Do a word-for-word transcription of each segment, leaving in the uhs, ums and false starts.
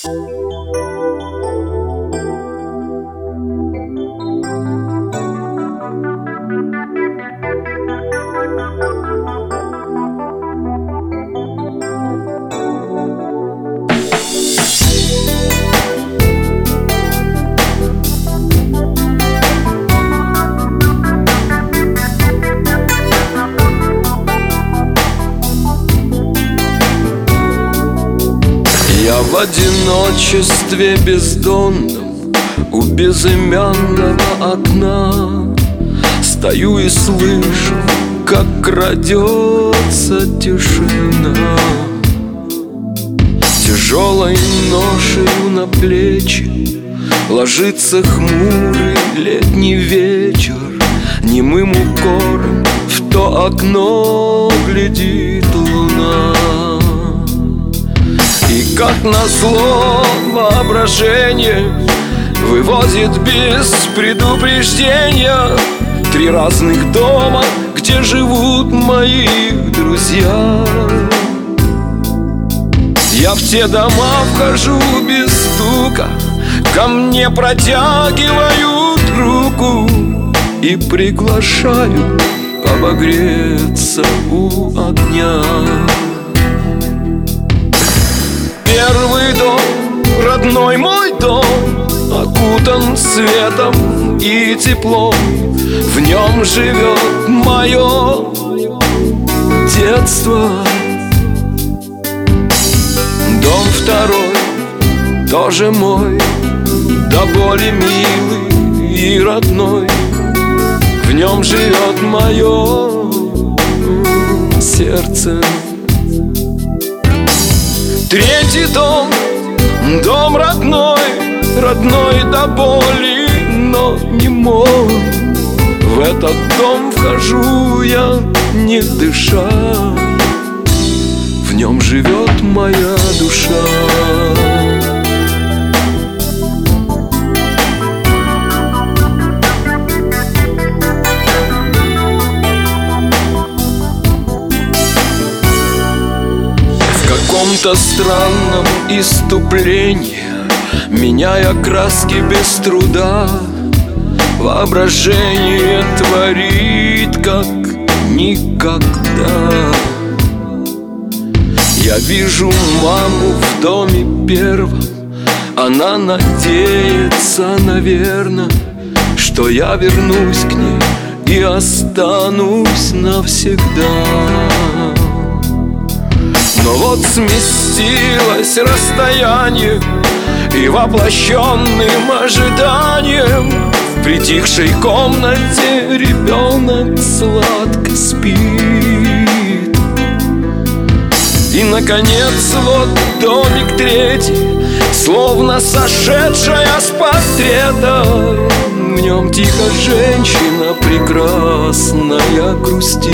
Я в одиночестве бездонном у безымянного окна стою и слышу, как крадется тишина. Тяжелой ношею на плечи ложится хмурый летний вечер. Немым укором в то окно глядит луна. И как назло воображение вывозит без предупреждения три разных дома, где живут мои друзья. Я в те дома вхожу без стука, ко мне протягивают руку и приглашают обогреться у огня. Первый дом, родной мой дом, окутан светом и теплом. В нем живет мое детство. Дом второй, тоже мой, до боли милый и родной. В нем живет мое сердце. Третий дом, дом родной, родной до боли, но не мой. В этот дом вхожу я, не дыша. В нем живет моя душа. В каком-то странном иступлении, меняя краски без труда, воображение творит как никогда. Я вижу маму в доме первом. Она надеется, наверно, что я вернусь к ней и останусь навсегда. Но вот сместилось расстояние, и воплощенным ожиданием в притихшей комнате ребенок сладко спит. И, наконец, вот домик третий, словно сошедшая с портрета. В нем тихо женщина прекрасная грустит.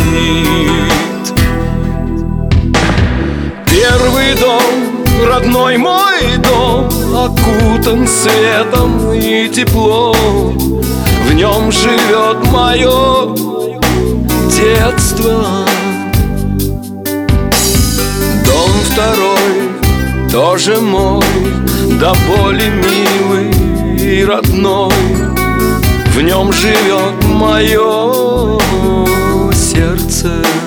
Первый дом, родной мой дом, окутан светом и теплом. В нем живет мое детство. Дом второй, тоже мой, до боли милый и родной. В нем живет мое сердце.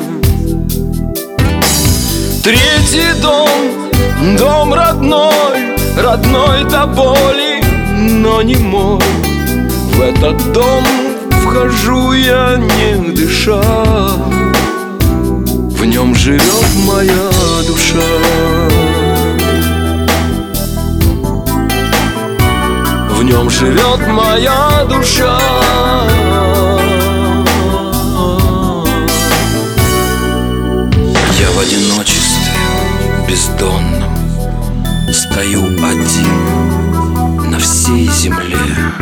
Третий дом, дом родной, родной до боли, но не мой. В этот дом вхожу я, не дыша. В нем живет моя душа. В нем живет моя душа. Я в одиночестве бездонном стою один на всей земле.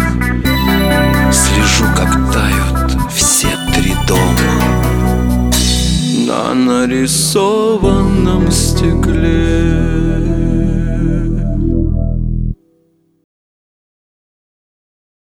Слежу, как тают все три дома на нарисованном стекле.